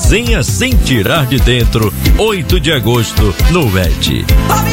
Resenha Sem Tirar de Dentro, 8 de agosto, no VET.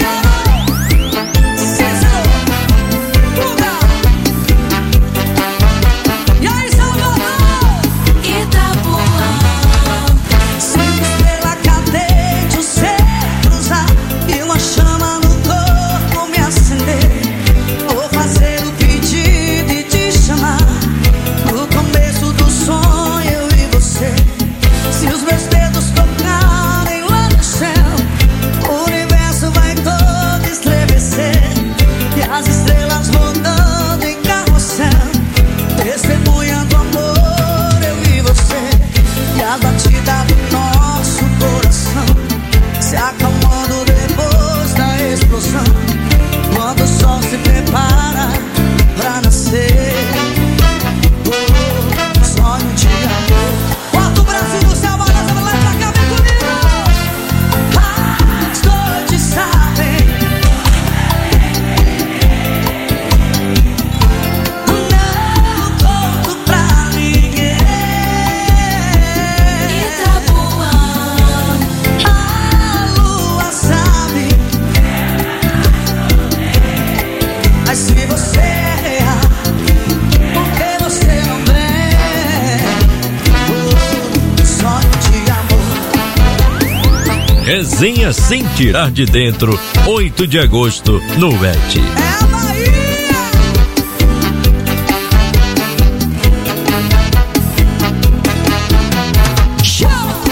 Resenha Sem Tirar de Dentro, 8 de agosto, no VET. É a Bahia! Show!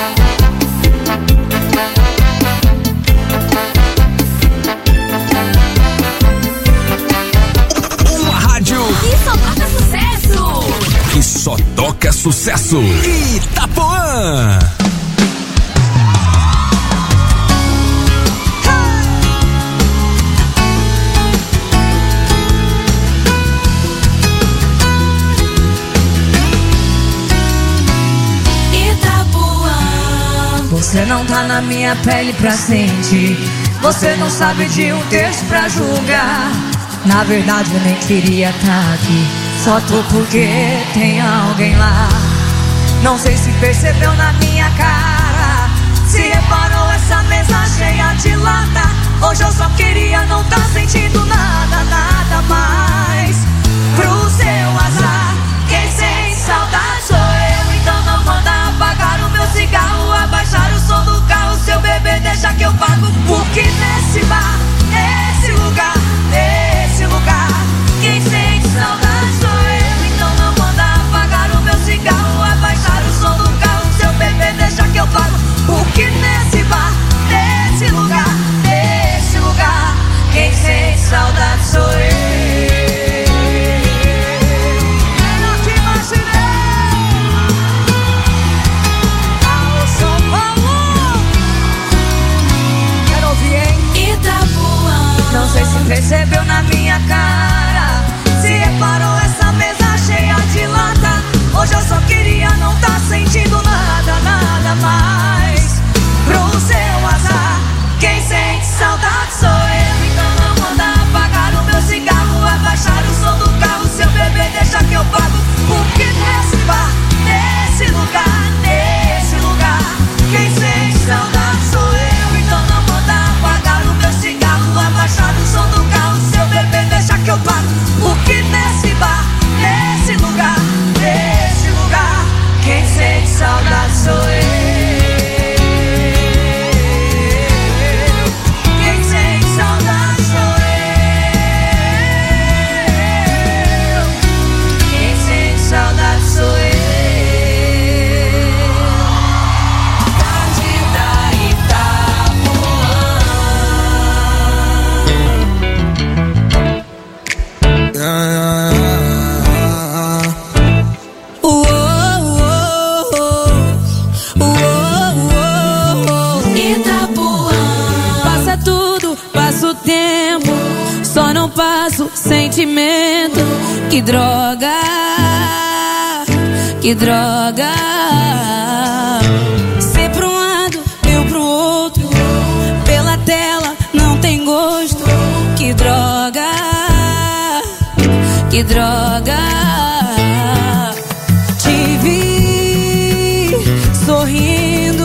Uma rádio que só toca sucesso! Que só toca sucesso! Itapuã! Você não tá na minha pele pra sentir. Você não sabe de um texto pra julgar. Na verdade eu nem queria tá aqui. Só tô porque tem alguém lá. Não sei se percebeu na minha cara, se reparou essa mesa cheia de lata. Hoje eu só queria não tá sentindo nada, nada mais. Pro seu azar, quem sente saudade sou eu. Então não manda apagar o meu cigarro, abaixar o som do carro. Seu bebê deixa que eu pago. Porque nesse bar, nesse lugar, quem sente saudade sou eu. Então não manda apagar o meu cigarro, abaixar o som do carro. Seu bebê deixa que eu pago. Porque nesse bar, nesse lugar, quem sente saudade sou eu. Não sei se percebeu na minha cara, se reparou essa mesa cheia de lata. Hoje eu só queria não tá sentindo nada, nada mais. Pro seu azar, quem sente saudade sou eu. Então não manda apagar o meu cigarro, abaixar o som do carro. Seu bebê deixa que eu pago. Porque nesse bar, nesse lugar, quem sente saudade sou eu. Então não manda apagar o meu cigarro, abaixar o som do carro. Seu bebê deixa que eu pago. Porque nesse bar, nesse lugar, quem sente saudade sou eu. Quem sente saudade sou eu. Quem sente saudade sou eu. Passa tudo, passa o tempo, só não passo sentimento. Que droga, que droga. Cê pra um lado, eu pro outro. Pela tela não tem gosto. Que droga, que droga. Te vi sorrindo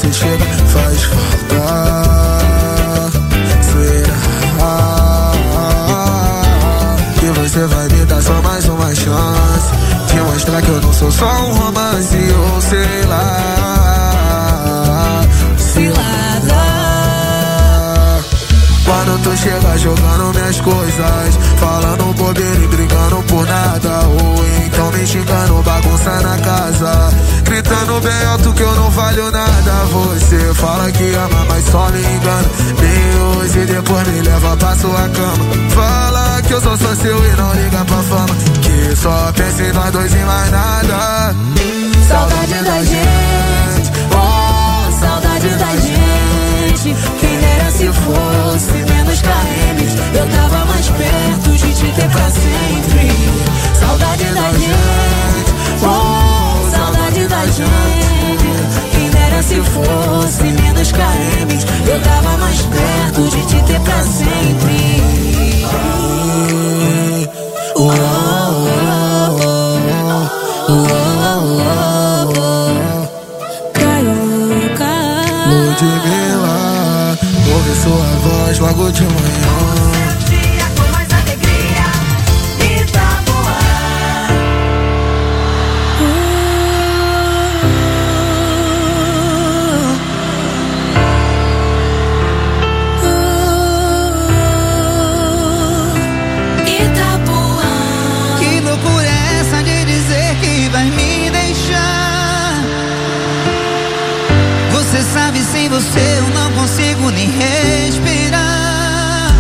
você chega, faz falta. Será que você vai me dar só mais uma chance de mostrar que eu não sou só um romance, ou sei lá, cilada. Quando tu chega jogando minhas coisas, falando bobeira e brigando por nada, ou então me xingando, bagunça na casa, gritando bem alto que eu não valho nada. Você fala que ama, mas só me engana. Me usa e depois me leva pra sua cama. Fala que eu sou só seu e não liga pra fama, que só pensa em nós dois e mais nada. Saudade da gente, oh, saudade da gente. Quem dera se fosse menos KM, eu tava mais perto de te ter pra sempre. Saudade da gente, oh, saudade da gente. Quem dera se fosse menos KM, eu tava mais perto de te ter pra sempre. Ludmilla, ouve sua voz logo de manhã. Dia com mais alegria, Itapuã. Itapuã. Que loucura é essa de dizer que vai me deixar? Você sabe, sem você eu não consigo nem respirar.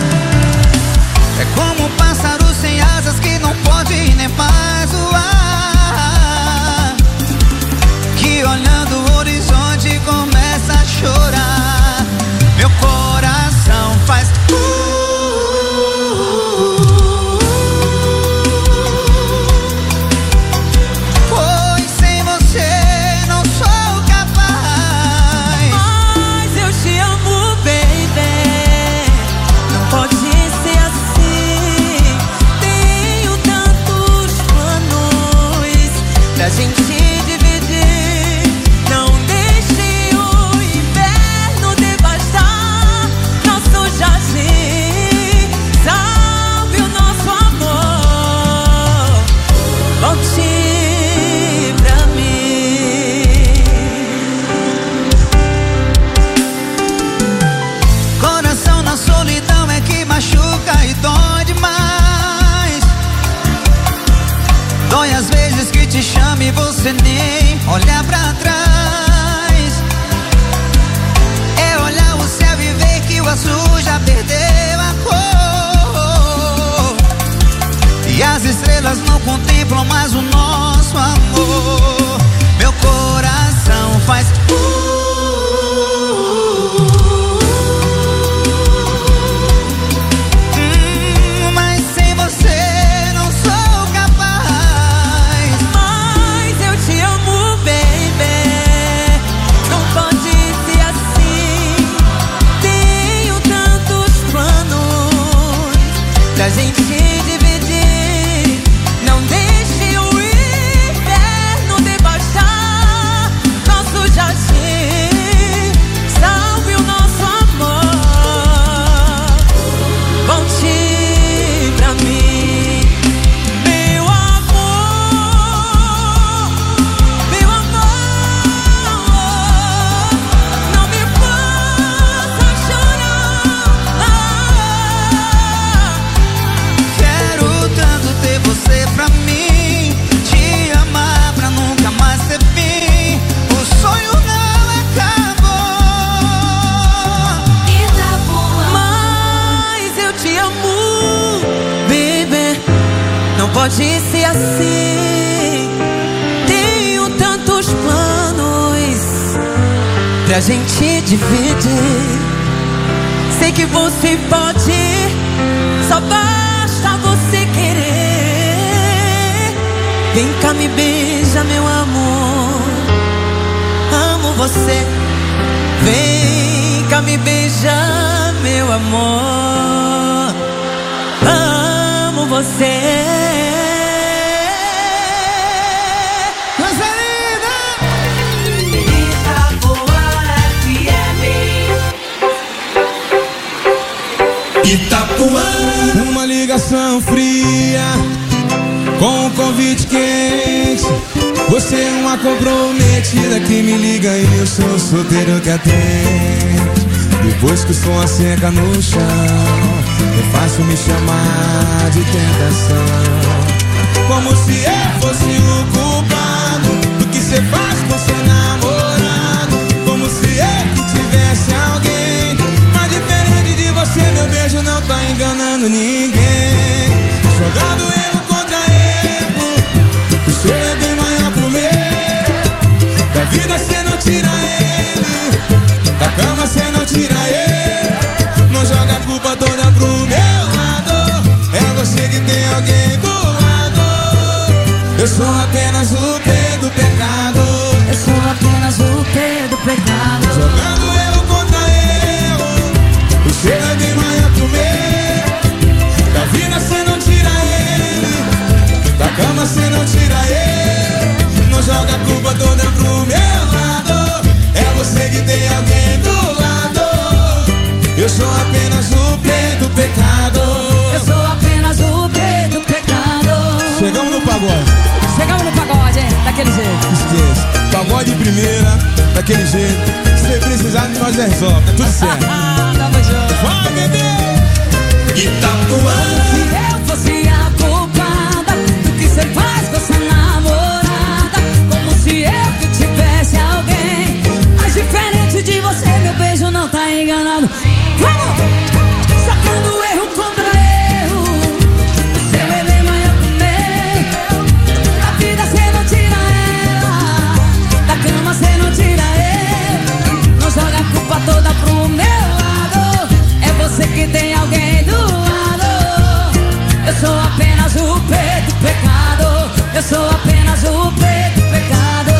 É como um pássaro sem asas que não pode nem mais voar, que olhando o horizonte começa a chorar. Meu coração faz pois sem você não sou capaz. Mas eu te amo, baby. Não pode ser assim. Tenho tantos planos pra gente dividir. Não deixe o inverno devastar nosso jardim. Salve o nosso amor. Volte pra mim. Coração na solidão é que machuca e dói demais. Dói às vezes que te chama e você nem olha pra trás. É olhar o céu e ver que o azul já perdeu a cor, e as estrelas não contemplam mais o nosso amor. Meu coração faz mas sem você não sou capaz. Mas eu te amo, baby. Não pode ser assim. Tenho tantos planos pra gente dividir. Não deixe o inverno devastar nosso jardim. Salve o nosso amor. Volte pra mim, meu amor, meu amor. Não me faça chorar. Quero tanto ter você pra mim, te amar pra nunca mais ter fim. O sonho não acabou. Mas eu te amo, baby. Não pode ser assim. Tenho tantos planos pra gente dividir. Sei que você pode, só basta você querer. Vem cá, me beija, meu amor. Amo você. Vem cá, me beija, meu amor. Amo você. Coisa linda! Itapuã. Itapuã. Uma ligação fria com um convite quente. Você é uma comprometida que me liga e eu sou solteiro que atende. Depois que o som asseca no chão, é fácil me chamar de tentação. Como se eu fosse o culpado do que cê faz com seu namorado. Como se eu que tivesse alguém. Mas diferente de você, meu beijo não tá enganando ninguém. Jogando erro contra erro, o seu é bem maior pro meu. Da vida cê não tira ele, da cama cê não tira ele. Não joga a culpa toda pro meu lado. É você que tem alguém do lado. Eu sou apenas o P do pecado. Eu sou apenas o P do pecado. Jogando erro contra erro, o seu é bem maior pro meu. Da vida cê não tira ele, da cama cê não tira ele. Não joga a culpa toda pro meu lado. É você que tem alguém do lado. Eu sou apenas o P do pecado. Eu sou apenas o P do pecado. Chegamos no pagode. Chegamos no pagode, daquele jeito. Esqueça, pagode de primeira, daquele jeito. Se precisar de nós resolve, tá tudo certo. Tamo junto. Vai, bebê! Itapuã. Se eu fosse a culpada do que cê faz com essa namorada. Como se eu que tivesse alguém. Mas diferente de você, meu beijo não tá enganado. Vamos! Sacando erro contra erro. O seu é bem maior que o meu. Da vida cê não tira ela, da cama cê não tira ele. Não joga a culpa toda pro meu lado. É você que tem alguém do lado. Eu sou apenas o P do pecado. Eu sou apenas o P do pecado.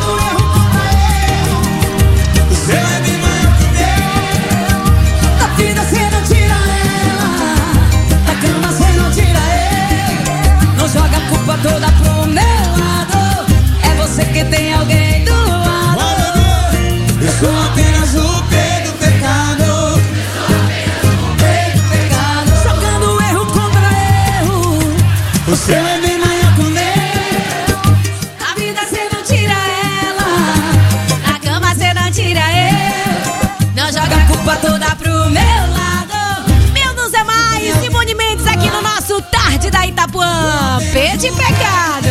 O seu é bem maior que o meu. Da vida cê não tira ela, da cama cê não tira ele. Não joga a culpa toda pro meu lado. É você que tem alguém do lado. Vai, bebê! Eu sou apenas o P do pecado. P do pecado. Jogando erro contra erro. O seu é bem maior que o meu. Da vida cê não tira ela, da cama cê não tira ele. Não joga a culpa toda pro meu lado. Meu Deus é mais, Simone Mendes aqui no nosso Tarde da Itapuã. P de pecado.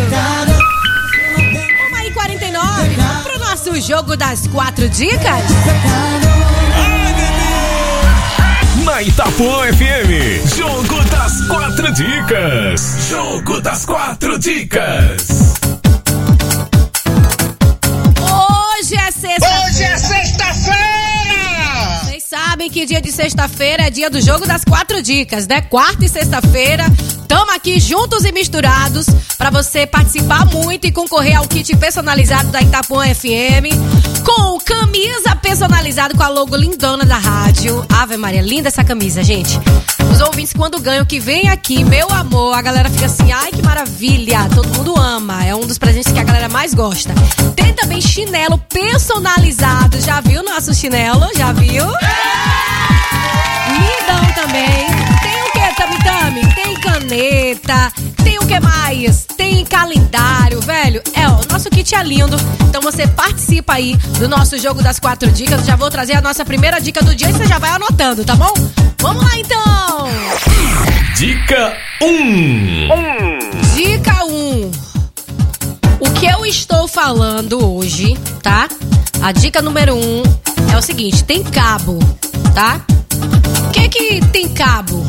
1h49 pro nosso jogo das 4 dicas. Na Itapuã FM, Jogo das 4 Dicas. Jogo das 4 Dicas. Hoje é sexta-feira. Hoje é sexta-feira! Vocês sabem que dia de sexta-feira é dia do Jogo das 4 Dicas, né? Quarta e sexta-feira, tamo aqui juntos e misturados pra você participar muito e concorrer ao kit personalizado da Itapuã FM, com camisa personalizada com a logo lindona da rádio. Ave Maria, linda essa camisa, gente. Os ouvintes, quando ganham, que vem aqui, meu amor, a galera fica assim, ai que maravilha, todo mundo ama, é um dos presentes que a galera mais gosta. Tem também chinelo personalizado, já viu nosso chinelo? Já viu? Lindão também. Tem o que, Tami-Tami? Tem caneta, tem o que mais? Tem calendário, velho. O nosso kit é lindo. Então você participa aí do nosso Jogo das 4 Dicas. Já vou trazer a nossa primeira dica do dia e você já vai anotando, tá bom? Vamos lá, então! Dica 1. Dica 1. O que eu estou falando hoje, tá? A dica número 1 é o seguinte, tem cabo, tá? O que tem cabo?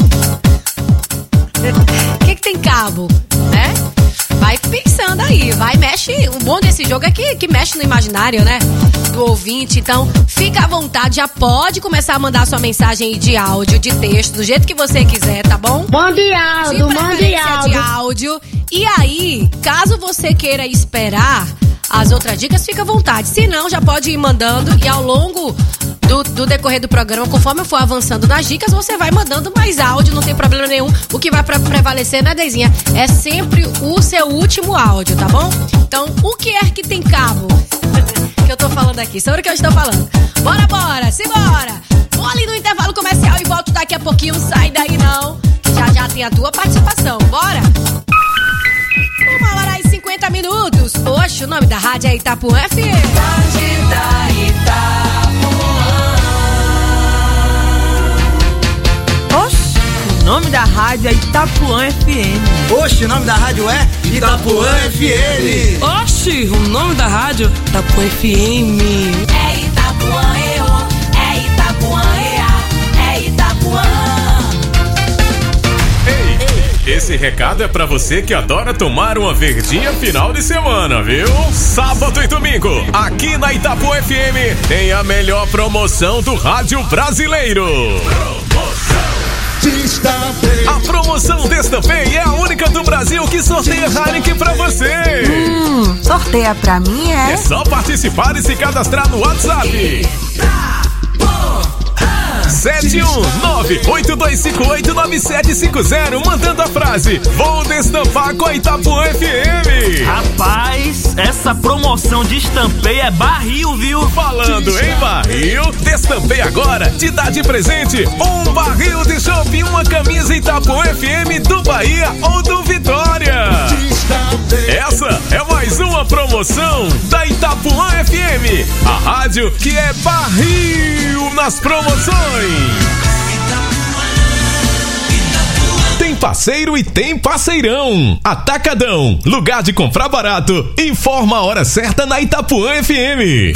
O que tem cabo, né? Vai pensando aí, mexe. O bom desse jogo é que mexe no imaginário, né? Do ouvinte. Então, fica à vontade, já pode começar a mandar sua mensagem aí de áudio, de texto, do jeito que você quiser, tá bom? Mande áudio, mande áudio. De áudio. E aí, caso você queira esperar as outras dicas, fica à vontade. Se não, já pode ir mandando e ao longo do decorrer do programa, conforme eu for avançando nas dicas, você vai mandando mais áudio, não tem problema nenhum. O que vai prevalecer, né, Deizinha? É sempre o seu último áudio, tá bom? Então, o que é que tem cabo? Que eu tô falando aqui, sobre o que eu estou falando. Bora, simbora! Vou ali no intervalo comercial e volto daqui a pouquinho. Sai daí merecem a tua participação. Bora! 1h50. Oxe, o nome da rádio é Itapuã FM. Rádio da Itapuã. Oxe, o nome da rádio é Itapuã FM. Oxe, o nome da rádio é Itapuã FM. Oxe, o nome da rádio Itapuã FM. É Itapuã, é Itapuã, é Itapuã. Esse recado é pra você que adora tomar uma verdinha final de semana, viu? Sábado e domingo, aqui na Itapuã FM, tem a melhor promoção do rádio brasileiro. A promoção Destapei é a única do Brasil que sorteia Heineken pra você. Sorteia pra mim, é? É só participar e se cadastrar no WhatsApp. 719-8258-9750, mandando a frase: vou destampar com a Itapuã FM. Rapaz, essa promoção de Destampei é barril, viu? Falando em barril, Destampei agora te dá de presente um barril de chopp e uma camisa Itapuã FM do Bahia ou do Vitória. Essa é mais uma promoção da Itapuã FM, a rádio que é barril nas promoções. Tem parceiro e tem parceirão. Atacadão, lugar de comprar barato. Informa a hora certa na Itapuã FM.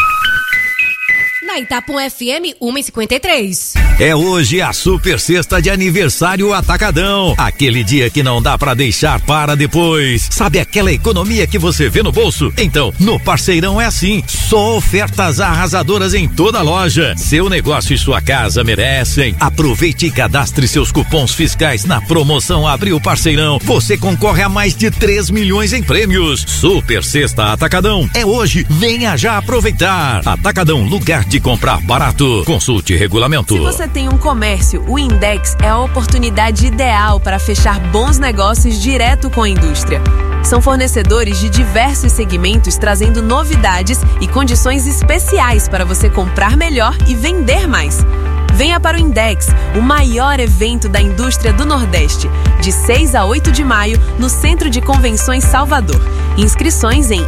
Na Itapuã FM 1h53. É hoje a super sexta de aniversário Atacadão. Aquele dia que não dá pra deixar para depois. Sabe aquela economia que você vê no bolso? Então, no Parceirão é assim. Só ofertas arrasadoras em toda a loja. Seu negócio e sua casa merecem. Aproveite e cadastre seus cupons fiscais na promoção Abril Parceirão. Você concorre a mais de 3 milhões em prêmios. Super sexta Atacadão é hoje. Venha já aproveitar. Atacadão, lugar de comprar barato. Consulte regulamento. Se você tem um comércio, o Index é a oportunidade ideal para fechar bons negócios direto com a indústria. São fornecedores de diversos segmentos trazendo novidades e condições especiais para você comprar melhor e vender mais. Venha para o Index, o maior evento da indústria do Nordeste, de 6 a 8 de maio, no Centro de Convenções Salvador. Inscrições em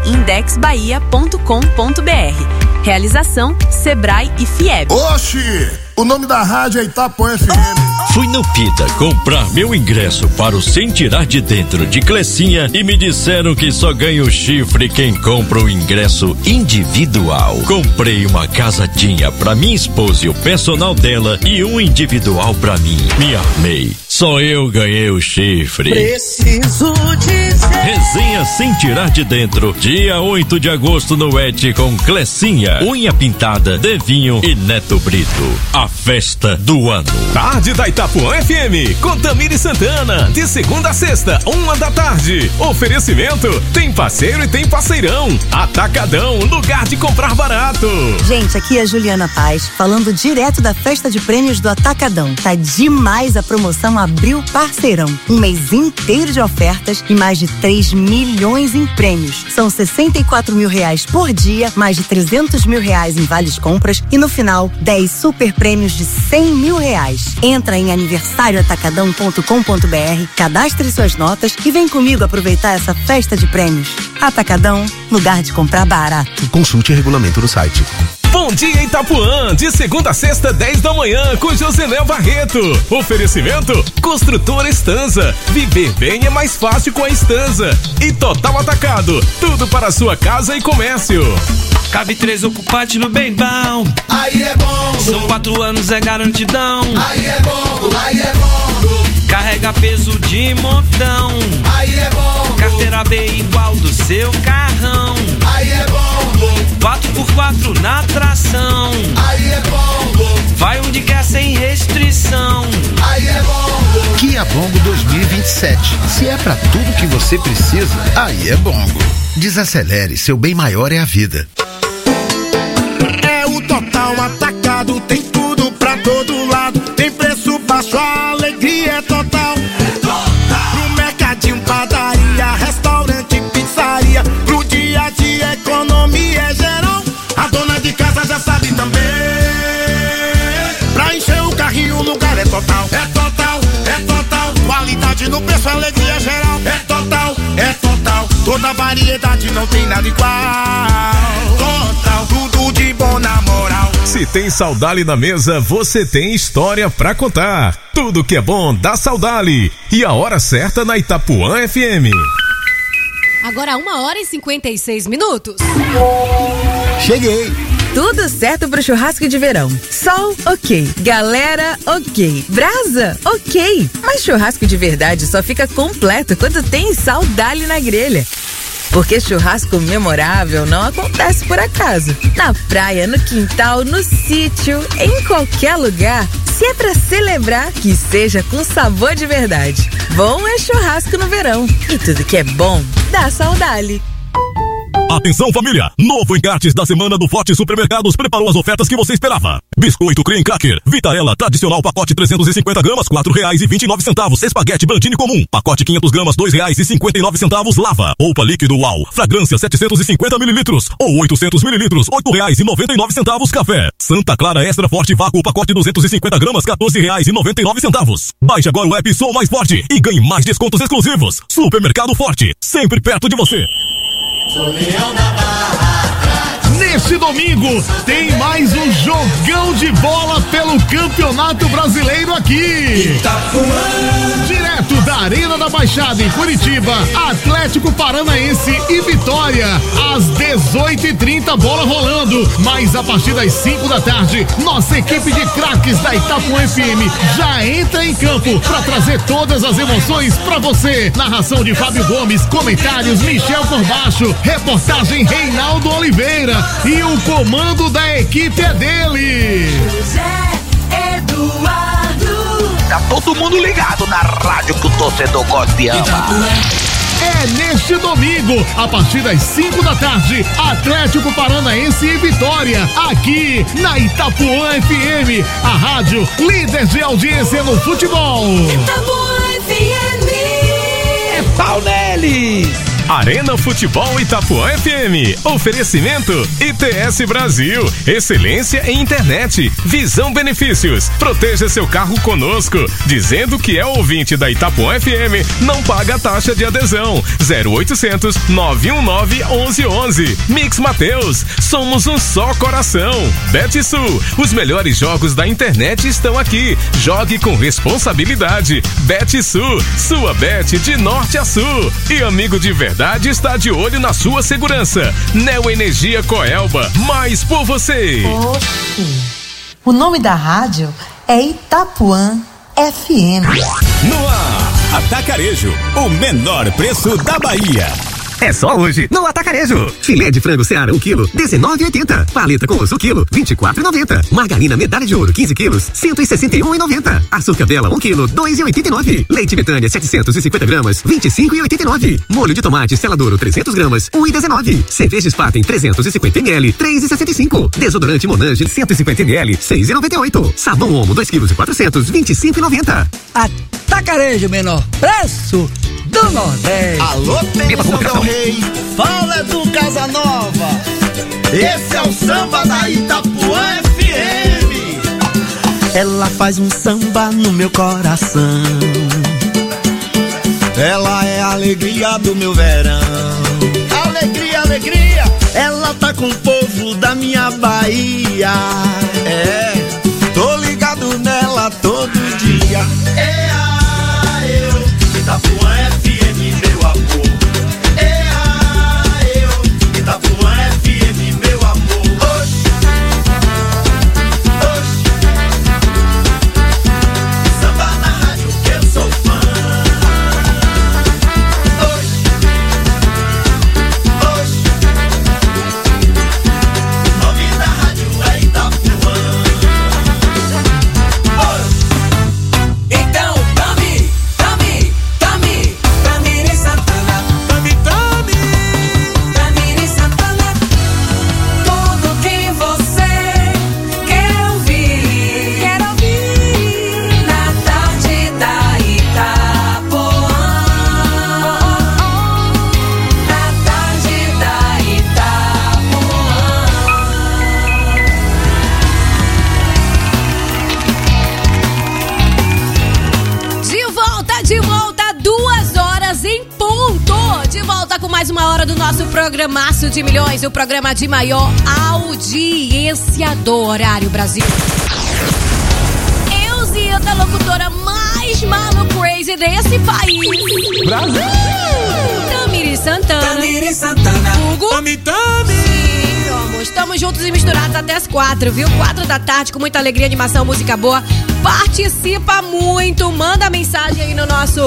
indexbahia.com.br. Realização, Sebrae e Fieb. Oxi! O nome da rádio é Itapuã FM. Fui no Pita comprar meu ingresso para o Sem Tirar de Dentro de Clecinha e me disseram que só ganha o chifre quem compra o ingresso individual. Comprei uma casadinha pra minha esposa e o personal dela e um individual pra mim. Me armei. Só eu ganhei o chifre. Preciso dizer. Resenha Sem Tirar de Dentro, dia 8 de agosto no ET com Clecinha, Unha Pintada, Devinho e Neto Brito. A festa do ano. Tarde da Itapuã FM, com Tamiri Santana, de segunda a sexta, 1 da tarde. Oferecimento, tem parceiro e tem parceirão. Atacadão, lugar de comprar barato. Gente, aqui é a Juliana Paz, falando direto da festa de prêmios do Atacadão. Tá demais a promoção Abril Parceirão. Um mês inteiro de ofertas e mais de 3 milhões em prêmios. São 64 mil reais por dia, mais de 300 mil reais em vales compras e no final, 10 super prêmios de 100 mil reais. Entra em aniversarioatacadão.com.br, cadastre suas notas e vem comigo aproveitar essa festa de prêmios. Atacadão, lugar de comprar barato. Consulte o regulamento no site. Bom dia Itapuã, de segunda a sexta, 10 da manhã, com Joseléo Barreto. Oferecimento, Construtora Estanza. Viver bem é mais fácil com a Estanza. E Total Atacado, tudo para sua casa e comércio. Cabe 3 ocupantes no bem bom. Aí é bom. São 4 anos, é garantidão. Aí é bom, aí é bom. Carrega peso de montão. Aí é bom. Carteira B igual do seu carrão. Aí é bom. 4x4 na tração. Aí é bom. Vai onde quer sem restrição. Aí é bom. Kia Bongo 2027. Se é pra tudo que você precisa, aí é Bongo. Desacelere, seu bem maior é a vida. É o Total Atacado, tem tudo pra todo lado. Tem preço baixo, a alegria é total. Pro mercadinho, padaria, restaurante, pizzaria. Pro dia a dia, economia é geral. A dona de casa já sabe também. Pra encher o carrinho, o lugar é total. É total, é total. Qualidade variedade no preço, alegria geral. É total, toda variedade, não tem nada igual. Total, tudo de bom na moral. Se tem Saudali na mesa, você tem história pra contar. Tudo que é bom dá Saudali. E a hora certa na Itapuã FM. Agora 1h56. Cheguei. Tudo certo pro churrasco de verão. Sol, ok. Galera, ok. Brasa, ok. Mas churrasco de verdade só fica completo quando tem Saudali na grelha. Porque churrasco memorável não acontece por acaso. Na praia, no quintal, no sítio, em qualquer lugar. Se é pra celebrar, que seja com sabor de verdade. Bom é churrasco no verão. E tudo que é bom, dá Saudali. Atenção, família! Novo encartes da semana do Forte Supermercados preparou as ofertas que você esperava. Biscoito Cream Cracker, Vitarella tradicional pacote 350 gramas, R$4,29. Espaguete Brandini comum, pacote 500 gramas, R$2,59. Lava, roupa líquido Uau, fragrância 750 mililitros ou 800 mililitros, R$8,99. Café Santa Clara Extra Forte Vácuo, pacote 250 gramas, R$14,99. Baixe agora o app Sou Mais Forte e ganhe mais descontos exclusivos. Supermercado Forte, sempre perto de você. Neste domingo tem mais um jogão de bola pelo Campeonato Brasileiro aqui. Direto da Arena da Baixada em Curitiba, Atlético Paranaense e Vitória. Às 18h30, bola rolando. Mas a partir das 5 da tarde, nossa equipe de craques da Itapuã FM já entra em campo para trazer todas as emoções para você. Narração de Fábio Gomes, comentários Michel Corbacho, reportagem Reinaldo Oliveira e o comando da equipe é dele. José Eduardo. Tá todo mundo ligado na rádio que o torcedor gosta de amar. É neste domingo, a partir das 5 da tarde, Atlético Paranaense e Vitória, aqui na Itapuã FM, a rádio líder de audiência no futebol. Itapuã FM. É pau neles! Arena Futebol Itapuã FM. Oferecimento ITS Brasil. Excelência em internet. Visão Benefícios. Proteja seu carro conosco. Dizendo que é ouvinte da Itapuã FM, não paga taxa de adesão. 0800 919 1111. Mix Mateus. Somos um só coração. Betsul. Os melhores jogos da internet estão aqui. Jogue com responsabilidade. Betsul. Sua bet de norte a sul. E amigo de verdade está de olho na sua segurança. Neo Energia Coelba, mais por você. Oxi. O nome da rádio é Itapuã FM. No ar, Atacarejo, o menor preço da Bahia. É só hoje no Atacarejo. Filé de frango Seara 1 kg, R$19,80. Paleta com osso quilo, R$24,90. Margarina medalha de ouro 15 quilos, R$161,90. Açúcar Bela 1 kg, R$2,89. Leite Betânia 750 gramas, R$25,89. Molho de tomate Seladouro 300 gramas, R$1,19. Cerveja Spaten 350 ml, R$3,65. Desodorante Monange 150 ml, R$6,98. Sabão Omo 2,4 kg, R$25,90. Atacarejo, menor preço do Nordeste. Alô, Bênção Del Rei, fala do Casanova. Esse é o samba da Itapuã FM. Ela faz um samba no meu coração. Ela é a alegria do meu verão. Alegria, alegria. Ela tá com o povo da minha Bahia. É, tô ligado nela todo dia. Itapuã FM, meu amor. Itapuã FM, meu amor. Oxi, oxi. Samba na rádio que eu sou fã. Oxi, oxi. O nome da rádio é Itapuã. mais uma hora do nosso programaço de milhões, o programa de maior audiência do horário Brasil. Euzita, a locutora mais maluca crazy desse país. Brasil! Tamiri Santana. Hugo. Tami. Sim, amor, estamos juntos e misturados até as 4, viu? 4 da tarde, com muita alegria, animação, música boa. Participa muito, manda mensagem aí no nosso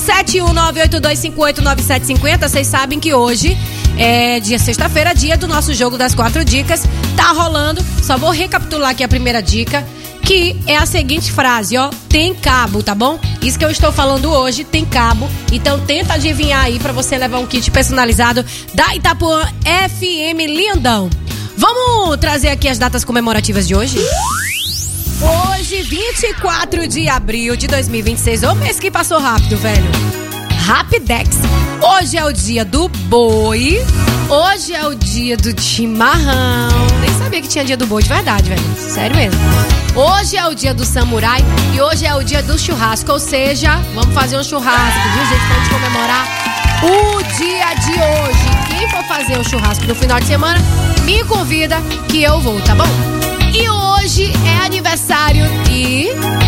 71982589750. Vocês sabem que hoje é dia sexta-feira, dia do nosso jogo das 4 dicas. Tá rolando, só vou recapitular aqui a primeira dica, que é a seguinte frase, ó: tem cabo, tá bom? Isso que eu estou falando hoje, tem cabo. Então tenta adivinhar aí pra você levar um kit personalizado da Itapuã FM lindão. Vamos trazer aqui as datas comemorativas de hoje? Hoje, 24 de abril de 2026. Ô, mês que passou rápido, velho. Rapidex. Hoje é o dia do boi. Hoje é o dia do chimarrão. Nem sabia que tinha dia do boi de verdade, velho. Sério mesmo. Hoje é o dia do samurai. E hoje é o dia do churrasco. Ou seja, vamos fazer um churrasco, viu, gente? Pra gente comemorar o dia de hoje. Quem for fazer o churrasco no final de semana, me convida que eu vou, tá bom? E hoje é aniversário de...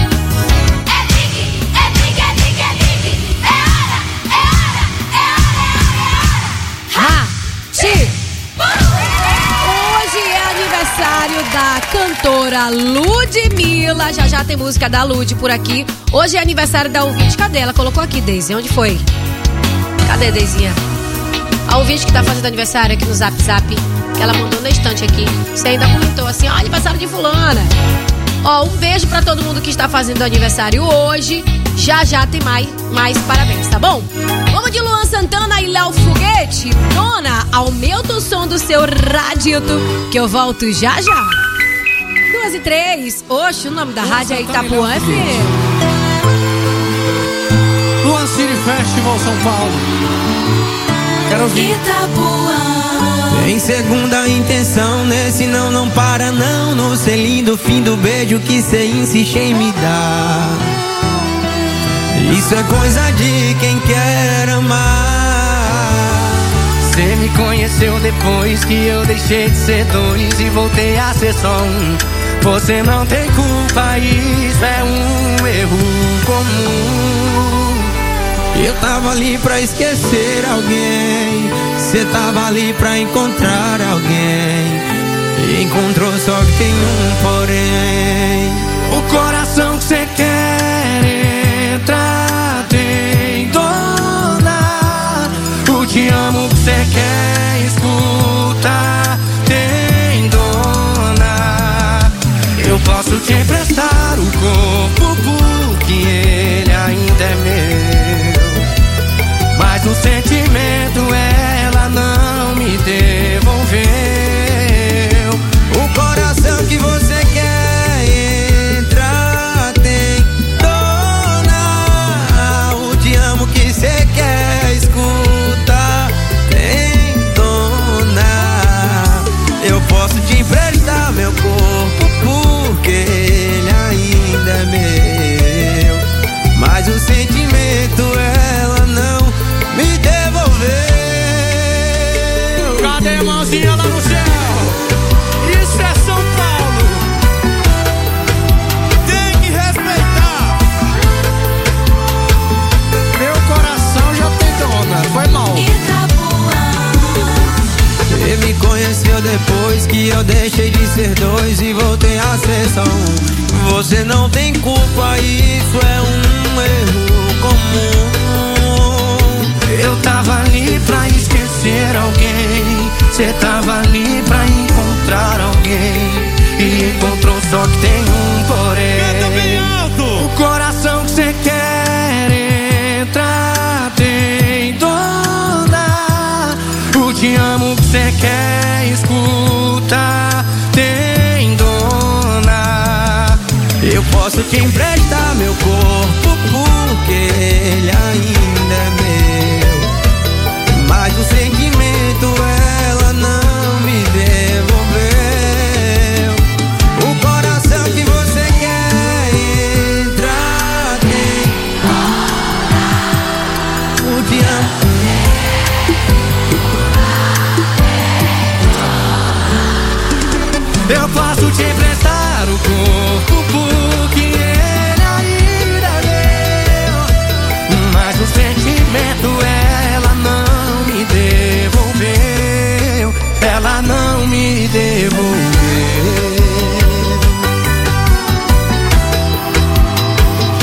Hoje é aniversário da cantora Ludmilla. Já tem música da Lud por aqui. Hoje é aniversário da ouvinte. Cadê? Ela colocou aqui, Deise. Onde foi? Cadê, Deizinha? A ouvinte que tá fazendo aniversário aqui no Zap Zap, que ela mandou na estante aqui. Você ainda comentou assim, ó, aniversário de fulana. Ó, um beijo pra todo mundo que está fazendo aniversário hoje. Já tem mais parabéns, tá bom? Vamos de Luan Santana e Léo Foguete. Dona, aumenta o som do seu radito, que eu volto já. 2h03. Oxe, o nome da rádio é Itapuã FM. Luan City Festival São Paulo. Quero ouvir. Itapuã. Tem segunda intenção, nesse não para não. No selinho do fim do beijo que cê insiste em me dar. Isso é coisa de quem quer amar. Cê me conheceu depois que eu deixei de ser dois e voltei a ser só um. Você não tem culpa, isso é um erro comum. Eu tava ali pra esquecer alguém, cê tava ali pra encontrar alguém. E encontrou, só que tem um porém. O coração que cê quer entrar tem dona. O te amo que cê quer escutar tem dona. Eu posso te emprestar o corpo porque ele ainda é meu, mas o sentimento ela não me devolveu. O coração que você quer entrar tem dona. O te amo que você quer escutar tem dona. Eu posso te emprestar meu corpo porque ele ainda é meu, mas o sentimento ela não me devolveu. Cadê a mãozinha lá no céu? Isso é São Paulo. Tem que respeitar. Meu coração já tem dona. Foi mal. Você me conheceu depois que eu deixei de ser dois e voltei a ser só um. Você não tem culpa, isso é um erro comum. Eu tava ali pra esquecer alguém, cê tava ali pra encontrar alguém. E encontrou, só que tem um porém. O coração que cê quer entrar tem dona. O te amo que cê quer escutar tem dona. Eu posso te emprestar meu corpo porque ele ainda é meu, mas o sentimento ela não me devolveu. O coração que você quer entrar tem o te amo.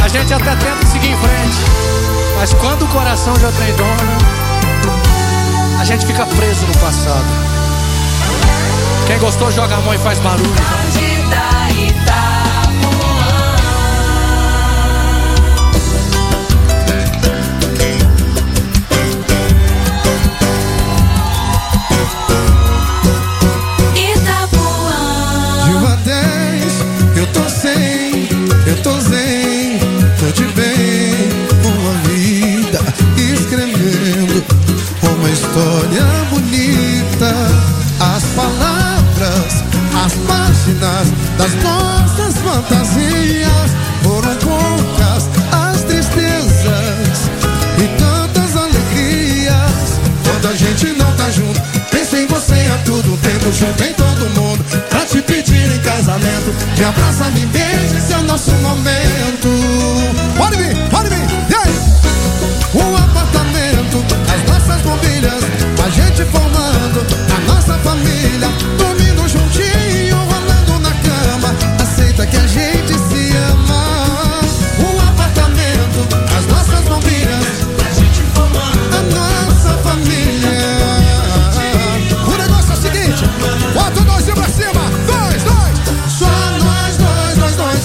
A gente até tenta seguir em frente, mas quando o coração já tem dono, a gente fica preso no passado. Quem gostou joga a mão e faz barulho. De 1 a 10, eu tô zen, tô de bem, uma vida escrevendo uma história bonita. As palavras, as páginas das nossas fantasias foram poucas, as tristezas e tantas alegrias. Quando a gente não tá junto, pensa em você a todo tempo, junto em todo mundo, pra te pedir em casamento. Me abraça, me beija, esse é o nosso momento. Pode vir, e aí? Um apartamento, as nossas mobílias, a gente formando a nossa família, dormindo juntinho, rolando na cama. Aceita que a gente se ama. Um apartamento, as nossas mobílias, a gente formando a nossa família. O negócio é o seguinte: bota o 2 pra cima, 2, só nós dois. Nós dois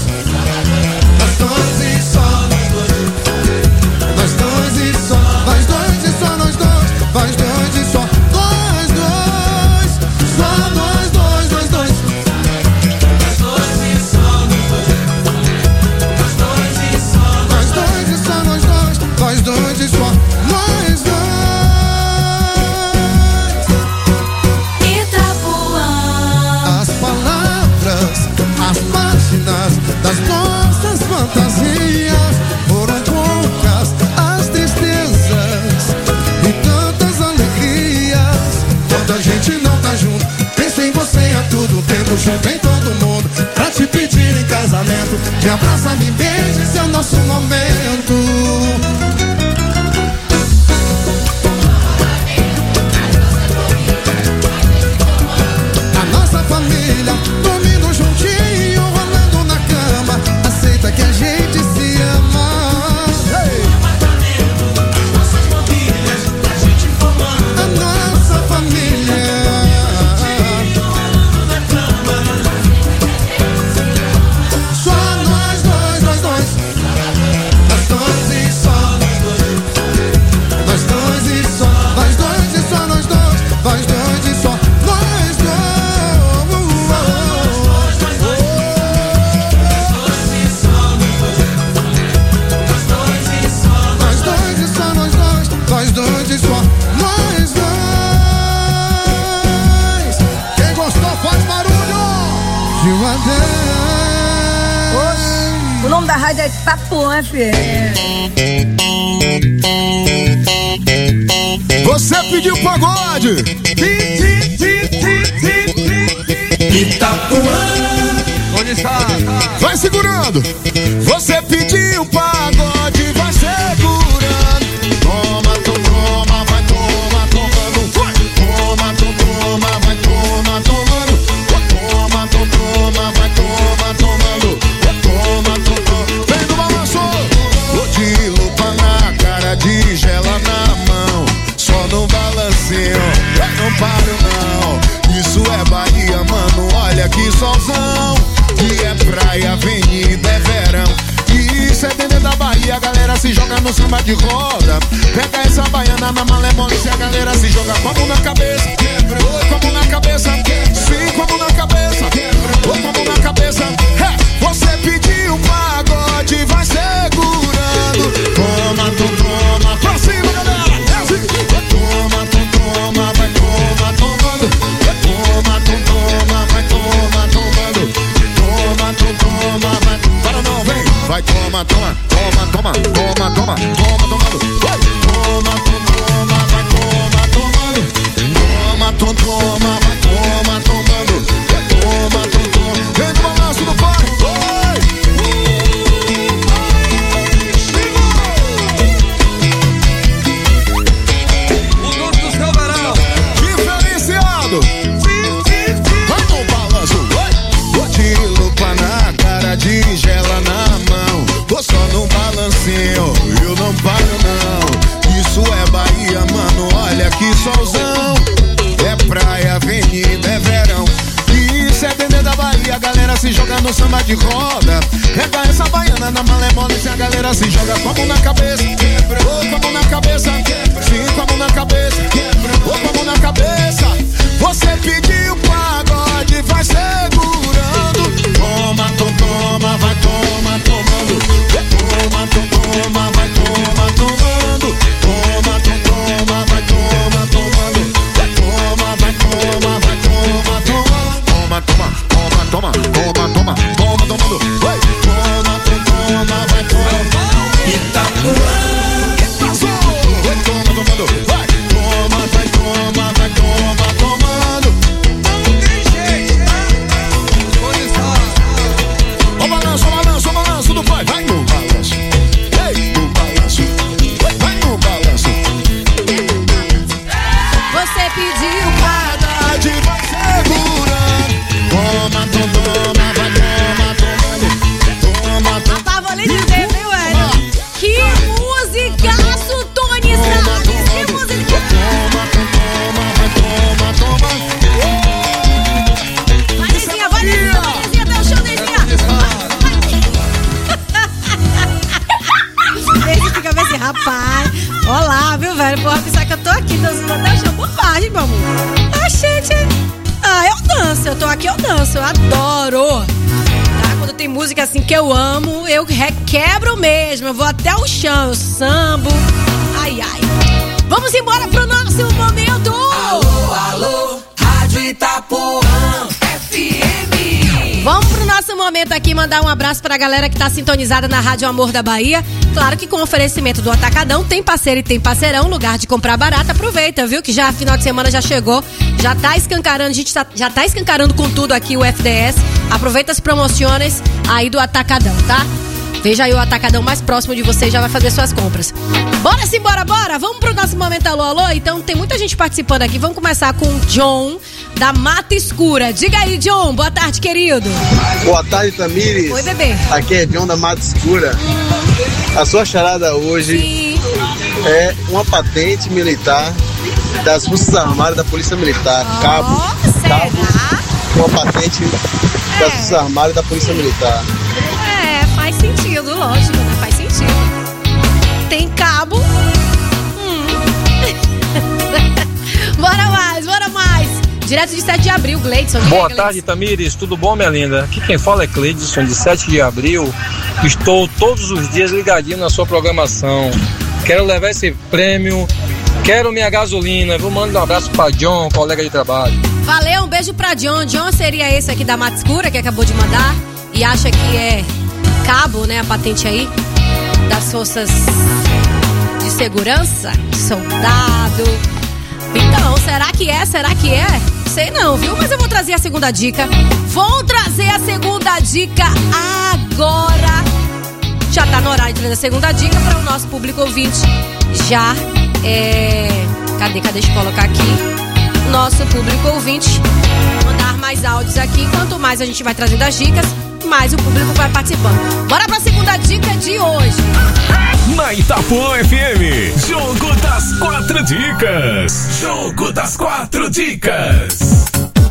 e só nós dois. Nós dois e só, nós dois e só nós dois. Nós dois e só nós dois. Só nós dois. Nós dois e só nós dois. Nós dois e só nós dois. Nós dois e só nós dois. Itapuã. As palavras, as páginas das nossas fantasias foram poucas, as tristezas e tantas alegrias. Quando a gente não tá junto, pensa em você a todo tempo, junto em todo mundo, pra te pedir em casamento. Me abraça, me beija, esse é o nosso momento. A nossa família, dormindo juntinho, rolando na cama. Aceita que a gente se ama. A nossa família. Só nós dois. Nós dois e só nós dois. Nós dois e só, nós dois e só nós dois. Nós dois e só nós dois. Nós dois e só nós dois. Quem gostou faz barulho. De 1 a 10. O nome da rádio é Itapuã FM. Você pediu pagode. Itapuã. Onde está? Vai segurando. Você pediu pagode, vai segurando. Toma, vai tomando. Toma, vai tomando. Toma, vai tomando. Vem do balanço. Vou de lupa na cara, de gela na mão. Só no balancinho, não paro não. Isso é Bahia, mano, olha que solzão. Que é praia, avenida, é verão. Isso é dentro da Bahia, a galera se joga no samba de roda. Pega essa baiana na malemole, se a galera se joga como na cabeça. Oi, como na cabeça. Sim, como na cabeça. Oi, como na cabeça. Você pediu pagode, vai segurando. Toma, pra cima, galera. É assim. Toma, vai tomando. Toma, vai tomando. Para não, vem. Vai tomando. Vai. Toma, vai tomando. Vem do balanço do pai. O dono do seu verão. Diferenciado. Vai no balanço. Vou de lupa na cara, de gela na mão. Vou só no balanço. de roda. Pega essa baiana na malemona e a galera se joga com a mão na cabeça. Oh, com a mão na cabeça. Sim, com a mão na cabeça. Oh, com a mão na cabeça. Você pediu pagode, vai segurando. Toma, toma, vai toma, tomando. Toma, toma, vai toma, tomando. Toma, toma, vai toma, tomando. Toma, vai toma, vai toma, tomando. Toma, toma, toma, toma, toma, toma, toma, tomando. Vai, toma, toma, vai toma. Itapuã, que passou? Vai toma, tomando. Vai, toma, vai toma, vai toma, tomando. Não tem jeito. Ó balanço, balanço, balanço do pai. Vai no balanço. Ei, no balanço. Vai no balanço. Você pediu pagode, vai segurando. Toma, toma, vai toma, tomando. Toma, toma. Tava ali dizer, viu, velho? Que musicaço, Tony Salles. Que musicaço. Toma, toma, vai toma, toma. Vai, Dezinha, vai, Dezinha. Dezinha, até o chão, Dezinha. Dezinha fica bem assim, rapaz. Olá, viu, velho? Porra, pensar que eu tô aqui dançando até o chão. Bobagem, meu amor. Ah, gente. Ah, eu danço. Eu tô aqui, eu danço. Eu adoro. Tá? Quando tem música assim que eu amo, eu requebro mesmo. Eu vou até o chão, eu sambo. Ai, ai. Vamos embora pro nosso momento. Alô, alô, Rádio Itapuã FM. Vamos pro nosso momento aqui, mandar um abraço pra galera que tá sintonizada na Rádio Amor da Bahia. Claro que com oferecimento do Atacadão, tem parceiro e tem parceirão, lugar de comprar barato. Aproveita, viu? Que já final de semana já chegou, já tá escancarando, a gente já tá escancarando com tudo aqui o FDS. Aproveita as promoções aí do Atacadão, tá? Veja aí o Atacadão mais próximo de você, já vai fazer suas compras. Bora simbora, bora! Vamos pro nosso momento alô, alô? Então tem muita gente participando aqui. Vamos começar com o John, da Mata Escura. Diga aí, John. Boa tarde, querido. Boa tarde, Tamires. Oi, bebê. Aqui é John da Mata Escura. A sua charada hoje é uma patente militar das Forças Armadas da Polícia Militar. Cabo. Uma patente das Forças Armadas da Polícia Militar. Faz sentido, lógico, né? Faz sentido. Tem cabo. Bora mais, bora mais. Direto de 7 de abril, Gleidson. Boa tarde, Tamires. Tudo bom, minha linda? Aqui quem fala é Gleidson, de 7 de abril. Estou todos os dias ligadinho na sua programação. Quero levar esse prêmio. Quero minha gasolina. Vou mandar um abraço pra John, colega de trabalho. Valeu, um beijo pra John. John seria esse aqui da Mata Escura, que acabou de mandar. E acha que é cabo, né? A patente aí das forças de segurança, soldado. Então, será que é? Será que é? Sei não, viu? Mas eu vou trazer a segunda dica. Vou trazer a segunda dica agora. Já tá no horário de trazer a segunda dica para o nosso público ouvinte. Já Cadê? Deixa eu colocar aqui. Nosso público ouvinte. Mandar mais áudios aqui. Quanto mais a gente vai trazendo as dicas, mais o público vai participando. Bora pra segunda dica de hoje. Na Itapuã FM, Jogo das 4 Dicas. Jogo das 4 Dicas.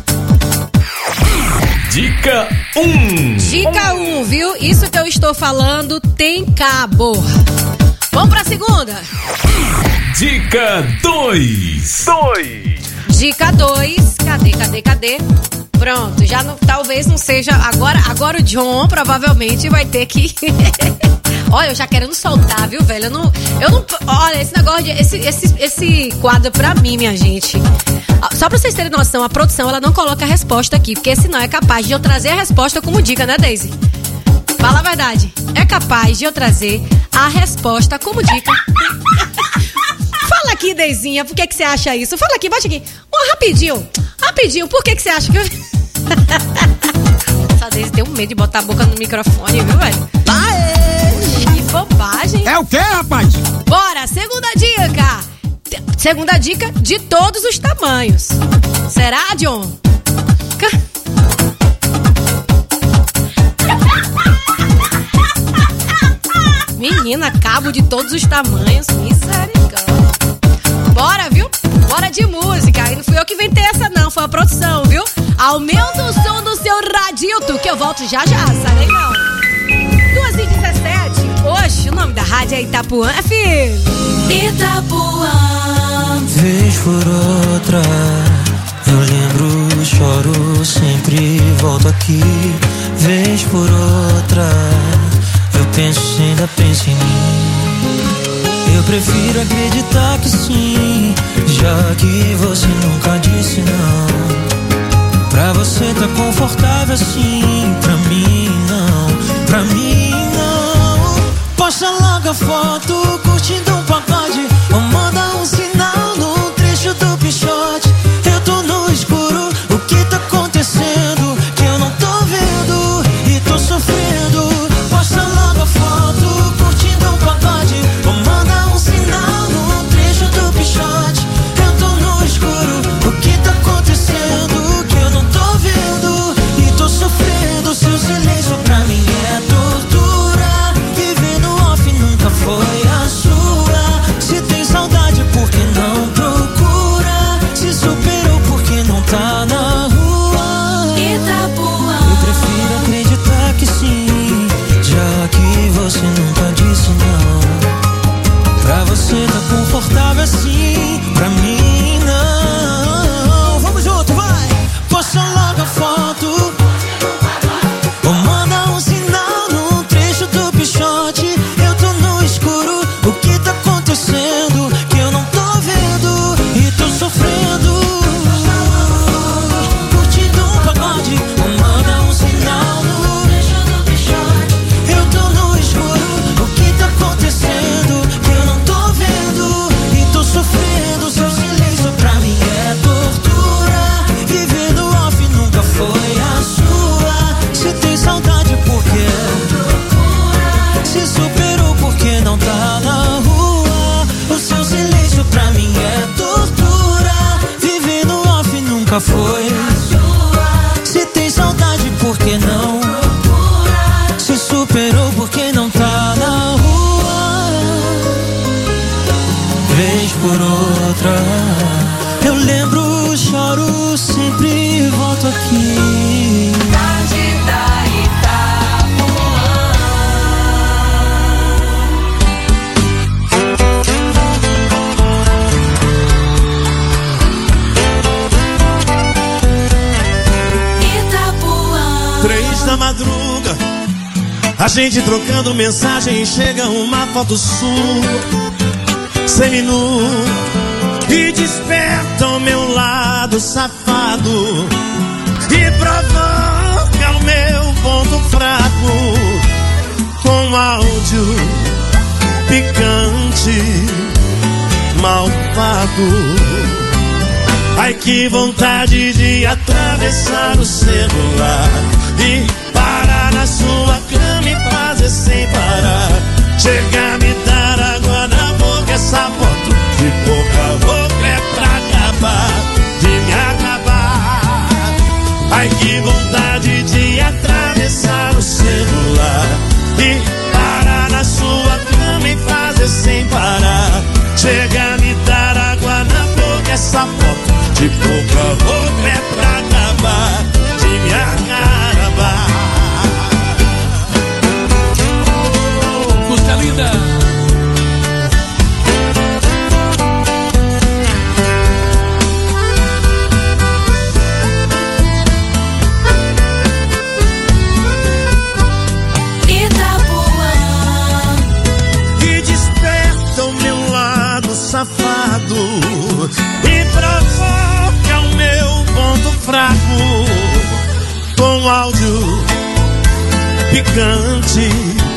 Dica 1. Dica 1, viu? Isso que eu estou falando tem cabo. Vamos pra segunda. Dica 2. Dica 2. Cadê? Pronto, já não, talvez não seja. Agora o John provavelmente vai ter que. Olha, eu já querendo soltar, viu, velho? Eu não. Olha, esse negócio de. Esse quadro pra mim, minha gente. Só pra vocês terem noção, a produção ela não coloca a resposta aqui, porque senão é capaz de eu trazer a resposta como dica, né, Daisy? Fala a verdade. É capaz de eu trazer a resposta como dica. Fala aqui, Deizinha, por que você acha isso? Fala aqui, bate aqui. Rapidinho, por que você acha que... Essa Deise tem um medo de botar a boca no microfone, viu, velho? Que bobagem. É o quê, rapaz? Bora, segunda dica. Segunda dica, de todos os tamanhos. Será, John? Menina, cabo de todos os tamanhos. Misericórdia. Bora, viu? Bora de música. E não fui eu que inventei essa, não. Foi a produção, viu? Aumenta o som do seu Radilto, que eu volto já, sai daí não. 2h17, hoje o nome da rádio é Itapuã FM. Itapuã. Vez por outra, eu lembro, choro, sempre volto aqui. Vez por outra, eu penso, ainda penso em mim. Eu prefiro acreditar que sim, já que você nunca disse não. Pra você tá confortável assim, pra mim não, pra mim não. Posta logo a foto, curtindo um pagode, ou manda um sinal no trecho do pichote. Eu tô no escuro, o que tá acontecendo? Que eu não tô vendo e tô sofrendo. Posta logo a foto, curtindo um pagode, ou manda um sinal no trecho do pichote. Eu tô no escuro, o que tá acontecendo? Que eu não tô vendo e tô sofrendo. Seu silêncio pra mim é tortura. Viver no off nunca foi a sua. Se tem saudade, por que não procura? Se superou, por que não tá na rua? Itapuã. Eu prefiro acreditar que sim, já que você nunca disse não. Pra você tá confortável assim, pra mim não. Vamos junto, vai! Posta logo a foto, ou manda um sinal no trecho do pichote. Eu tô no escuro, o que tá acontecendo? Que eu não tô vendo e tô sofrendo. Curtindo um pagode, ou manda um sinal no trecho do pichote. Eu tô no escuro, o que tá acontecendo? Que eu não tô vendo e tô sofrendo. Seu silêncio pra mim é tortura. Viver no off nunca foi a sua. Se tem saudade, por quê? Se superou, por que não tá na rua? O seu silêncio pra mim é tortura. Viver no off nunca foi a sua. Se tem saudade, por que não? Se superou, por que não tá na rua? Vez por outra, eu lembro, choro, sempre volto aqui. Da madruga, a gente trocando mensagem e chega uma foto sua, seminu, e desperta o meu lado safado e provoca o meu ponto fraco com áudio picante, malvado. Ai, que vontade de atravessar o celular e parar na sua cama e fazer sem parar. Chega a me dar água na boca, essa foto de boca a boca é pra acabar, de me acabar. Ai, que vontade de atravessar o celular e parar na sua cama e fazer sem parar. Chega a me dar água na boca, essa foto de boca a boca é pra acabar, de me acabar. Música linda. Itapuã. Que desperta o meu lado safado e provoca o meu ponto fraco com áudio picante,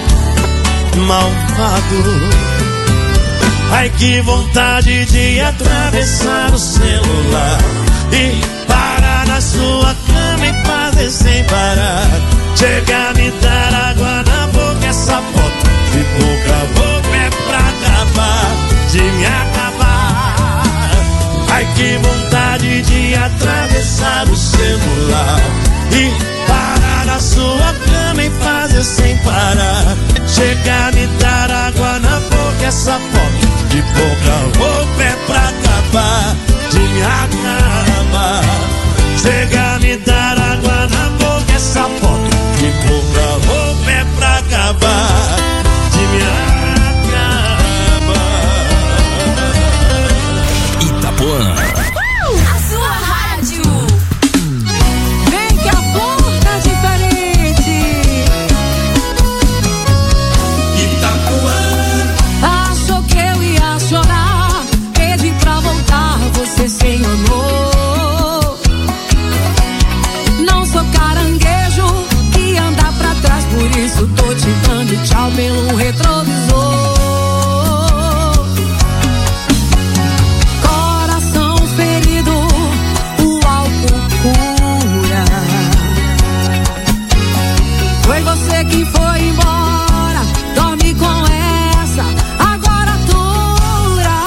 malvado. Ai, que vontade de atravessar o celular e parar na sua cama e fazer sem parar. Chega a me dar água na boca, essa foto de boca a boca é pra acabar, de me acabar. Ai, que vontade de atravessar o celular e parar na sua cama e fazer sem parar. Chega a me dar água na boca, essa foto de boca a boca é pra acabar, de me acabar. Chega a me dar água na boca, essa foto que pouca roupa é pra acabar de me acabar. Itapuã. A sua rádio. Vem que a porta é diferente. Itapuã. Achou que eu ia chorar, pedi pra voltar, você sem amor. Não sou caranguejo que anda pra trás, por isso tô te dando tchau pelo retrovisor. Coração ferido, o álcool cura. Foi você que foi embora, dorme com essa, agora dura.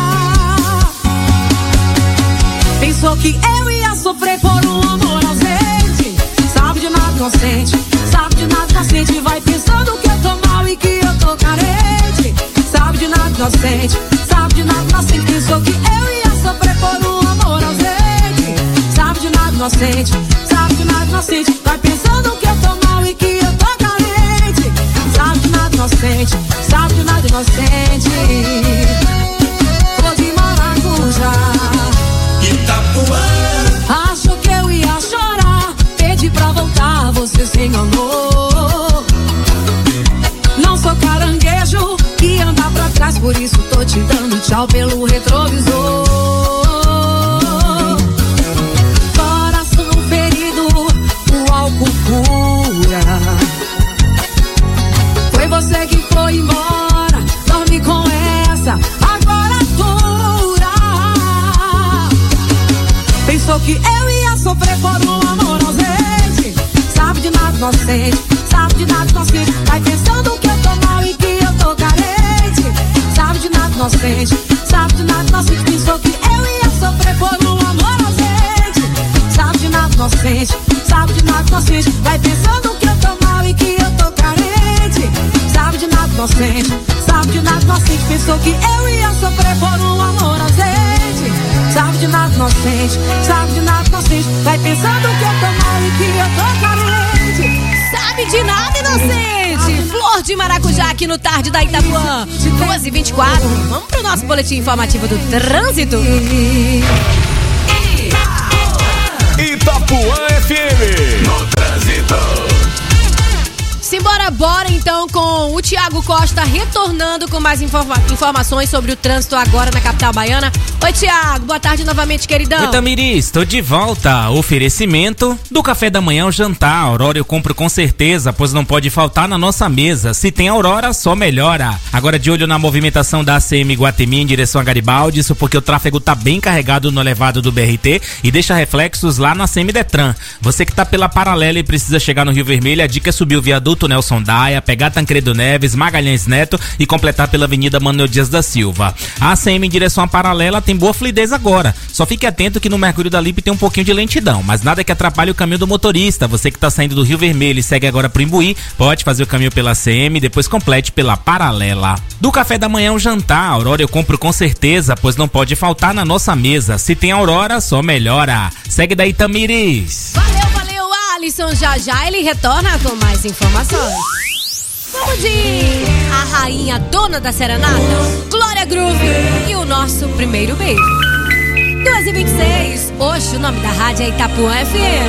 Pensou que eu ia sofrer por um amor ausente. Sabe de nada inocente, sabe de nada inocente. Vai pensando que eu tô mal e que eu tô carente. Sabe de nada inocente, sabe de nada inocente. Pensou que eu ia sofrer por um amor ausente. Sabe de nada inocente, sabe de nada inocente. Vai pensando que eu tô mal e que eu tô carente. Sabe de nada inocente, sabe de nada inocente. Flor de maracujá. Itapuã. Achou que eu ia chorar, pedi pra voltar, você sem amor. Não sou caranguejo que anda pra trás, por isso tô te dando tchau pelo retrovisor. Coração ferido, o álcool cura. Foi você que foi embora, dorme com essa, agora dura. Pensou que eu ia sofrer por um amor ausente. Sabe de nada inocente, sabe de nada inocente. Vai pensando que eu tô mal e que eu tô carente. Sabe de nada inocente, sabe de nada inocente. Pensou que eu ia sofrer por um amor ausente. Sabe de nada inocente, sabe de nada inocente. Vai pensando que eu tô mal e que eu tô carente. Sabe de nada inocente, sabe de nada inocente. Pensou que eu ia sofrer por um amor ausente. Sabe de nada inocente, sabe de nada inocente. Vai pensando que eu tô mal e que eu tô carente. Sabe de nada inocente. Flor de maracujá aqui no Tarde da Itapuã. 2h24. Vamos pro nosso boletim informativo do trânsito. Itapuã FM. No trânsito. Simbora, bora então com o Thiago Costa retornando com mais informações sobre o trânsito agora na capital baiana. Oi, Thiago, boa tarde novamente, queridão. Oi, Tamiris, estou de volta. Oferecimento do café da manhã ao jantar. Aurora eu compro com certeza, pois não pode faltar na nossa mesa. Se tem Aurora, só melhora. Agora de olho na movimentação da ACM Guatemi em direção a Garibaldi, isso porque o tráfego tá bem carregado no elevado do BRT e deixa reflexos lá na ACM Detran. Você que tá pela paralela e precisa chegar no Rio Vermelho, a dica é subir o viaduto Nelson Daia, pegar Tancredo Neves, Magalhães Neto e completar pela Avenida Manuel Dias da Silva. A ACM em direção à paralela tem boa fluidez agora. Só fique atento que no Mercúrio da Lippe tem um pouquinho de lentidão, mas nada que atrapalhe o caminho do motorista. Você que está saindo do Rio Vermelho e segue agora pro Imbuí, pode fazer o caminho pela ACM e depois complete pela paralela. Do café da manhã ao jantar, Aurora eu compro com certeza, pois não pode faltar na nossa mesa. Se tem Aurora, só melhora. Segue daí, Tamiris. Valeu, Alisson. Já ele retorna com mais informações. Vamos de a rainha dona da serenata, Glória Groove e o nosso primeiro beijo. 2h26, hoje o nome da rádio é Itapuã FM.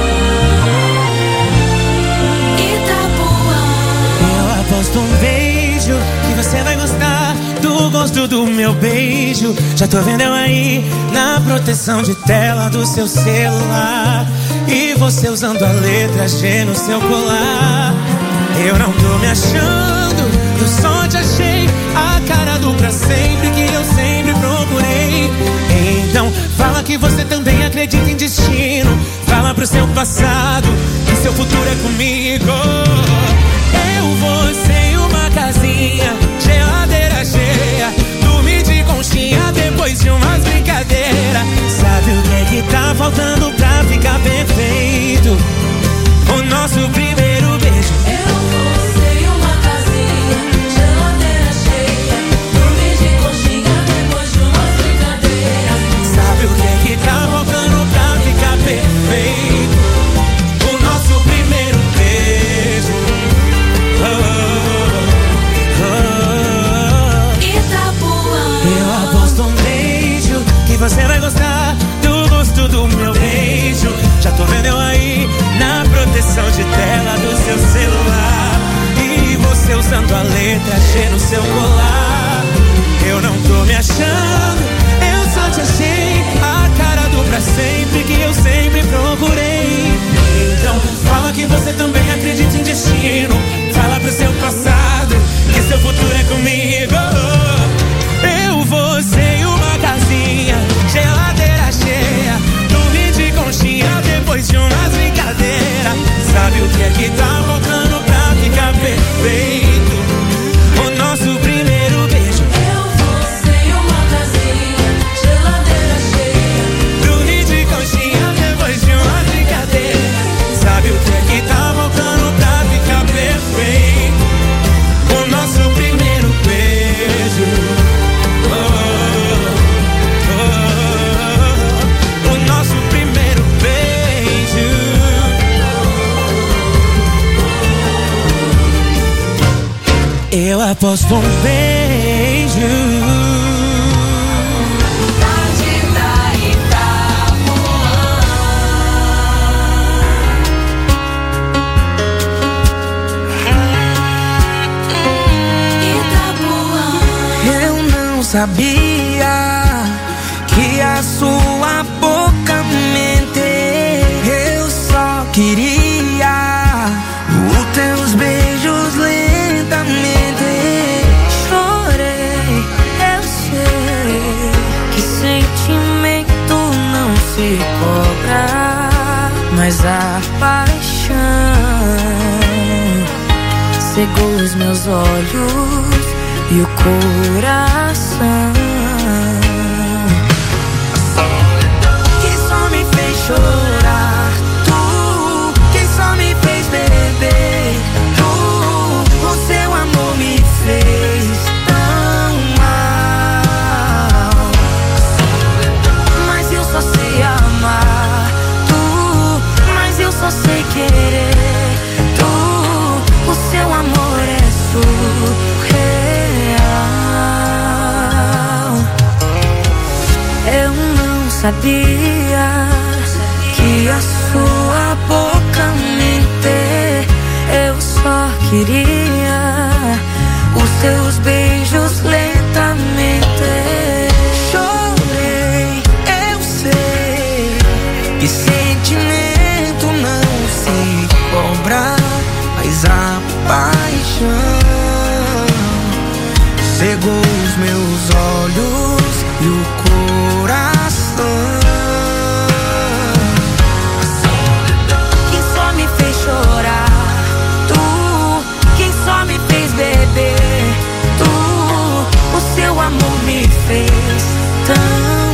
Itapuã. Eu aposto um beijo que você vai gostar do gosto do meu beijo. Já tô vendo eu aí na proteção de tela do seu celular e você usando a letra G no seu colar. Eu não tô me achando, eu só te achei a cara do pra sempre que eu sempre procurei. Então fala que você também acredita em destino. Fala pro seu passado que seu futuro é comigo. Eu, você e uma casinha, geladeira cheia, dormir de conchinha depois de umas brincadeiras. Sabe o que é que tá faltando pra ficar perfeito? O nosso primeiro beijo. Eu, você e uma casinha, geladeira cheia, dormir de conchinha depois de umas brincadeiras. Sabe o que é que tá faltando pra ficar perfeito? O nosso primeiro cantando a letra, achei no seu colar. Eu não tô me achando, eu só te achei a cara do pra sempre que eu sempre procurei. Então fala que você também acredita em destino. Fala pro seu passado que seu futuro é comigo. Eu, você e uma casinha, geladeira cheia, dormir de conchinha depois de umas brincadeiras. Sabe o que é que tá faltando pra ficar perfeito? O nosso primeiro beijo. Eu, você e uma casinha, geladeira cheia, dormir de conchinha depois de umas brincadeiras. Sabe o que é que tá faltando pra ficar perfeito? O nosso primeiro beijo. O nosso primeiro beijo. Eu aposto um beijo. Eu não sabia que a sua boca mente. Eu só queria os teus beijos lentamente. Chorei, eu sei que sentimento não se cobra, mas a paixão cegou os meus olhos e o coração, que só me fez chorar. Tu, que só me fez beber. Tu, o seu amor me fez tão mal. Mas eu só sei amar. Tu, mas eu só sei querer. Tu, o seu amor é surreal. Eu não sabia que a sua boca mente. Eu só queria os teus beijos lentamente. Chorei, eu sei que sentimento não se cobra, mas a paixão cegou os meus olhos e o coração, que só me fez chorar. Tu, que só me fez beber. Tu, o seu amor me fez tão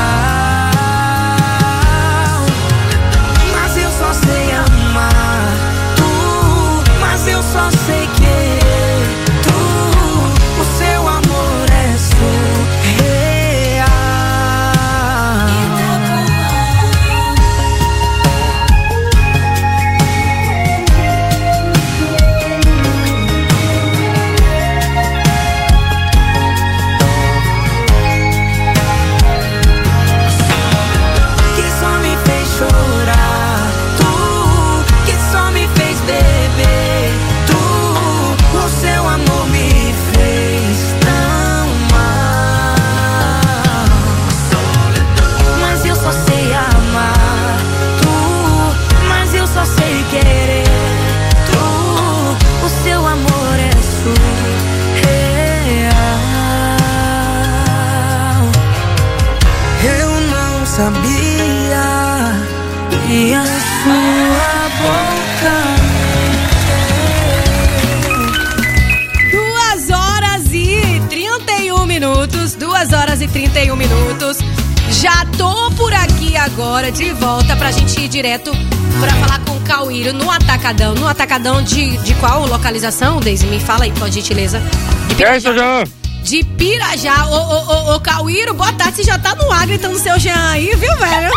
mal. Mas eu só sei amar. Tu, mas eu só sei querer. Tu, o seu amor é surreal. Que só me fez chorar. Tu, que só me fez beber. Tu, o seu amor me fez tão mal. Mas eu só sei amar. Tu, mas eu só sei querer. Tu, o seu amor é surreal. Eu não sabia que a sua boca. 2 horas e 31 minutos. Já tô por aqui agora, de volta, pra gente ir direto pra falar com o Cauíro no Atacadão. No Atacadão de qual localização, Deise? Me fala aí, por gentileza. De Pirajá. De Pirajá. Ô, Cauíro, boa tarde. Você já tá no ar gritando seu Jean aí, viu, velho?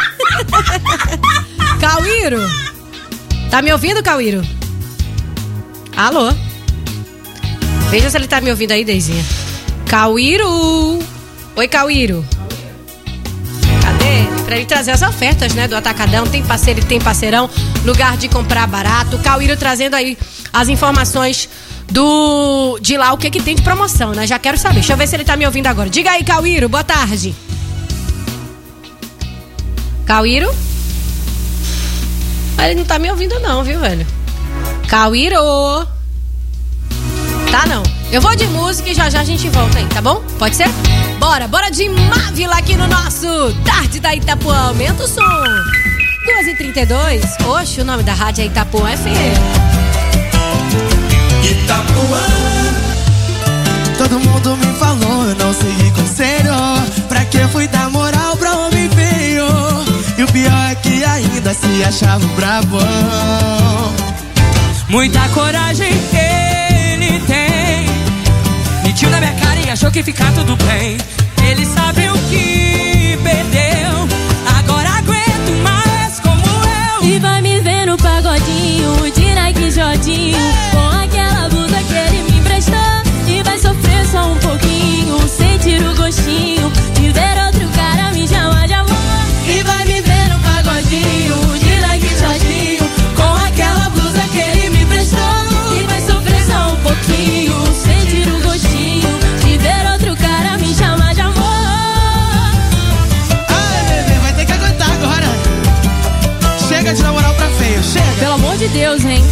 Cauíro. Tá me ouvindo, Cauíro? Alô? Veja se ele tá me ouvindo aí, Deizinha. Cauíro. Oi, Cauíro. Cadê? Pra ele trazer as ofertas, né, do Atacadão. Tem parceiro e tem parceirão. Lugar de comprar barato. Cauíro trazendo aí as informações de lá o que tem de promoção, né? Já quero saber. Deixa eu ver se ele tá me ouvindo agora. Diga aí, Cauíro, boa tarde. Cauíro? Ele não tá me ouvindo não, viu, velho? Cauíro! Tá não. Eu vou de música e já a gente volta aí, tá bom? Pode ser? Bora de Mávila aqui no nosso Tarde da Itapuã. Aumenta o som. 2h32. Oxe, o nome da rádio é Itapuã FM. Itapuã. Todo mundo me falou, eu não segui conselho. Pra que fui dar moral pra homem feio? E o pior é que ainda se achava brabão. Muita coragem ele tem. Mentiu na minha cara e achou que ficar tudo bem. Ele sabe o que perdeu. Agora aguento mais como eu. E vai me ver no pagodinho de Nike Jodinho, com aquela blusa que ele me emprestou. E vai sofrer só um pouquinho, sentir o gostinho de ver outro cara me chamar de amor. E vai me ver no pagodinho de Nike Jodinho, com aquela blusa que ele me emprestou. E vai sofrer só um pouquinho, sentir o gostinho de ver outro cara me chamar de amor. Ai, bebê, vai ter que aguentar agora. Chega de namorar pra feio, chega. Pelo amor de Deus, hein?